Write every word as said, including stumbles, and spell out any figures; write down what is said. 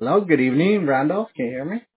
Hello, good evening, Randolph. Can you hear me?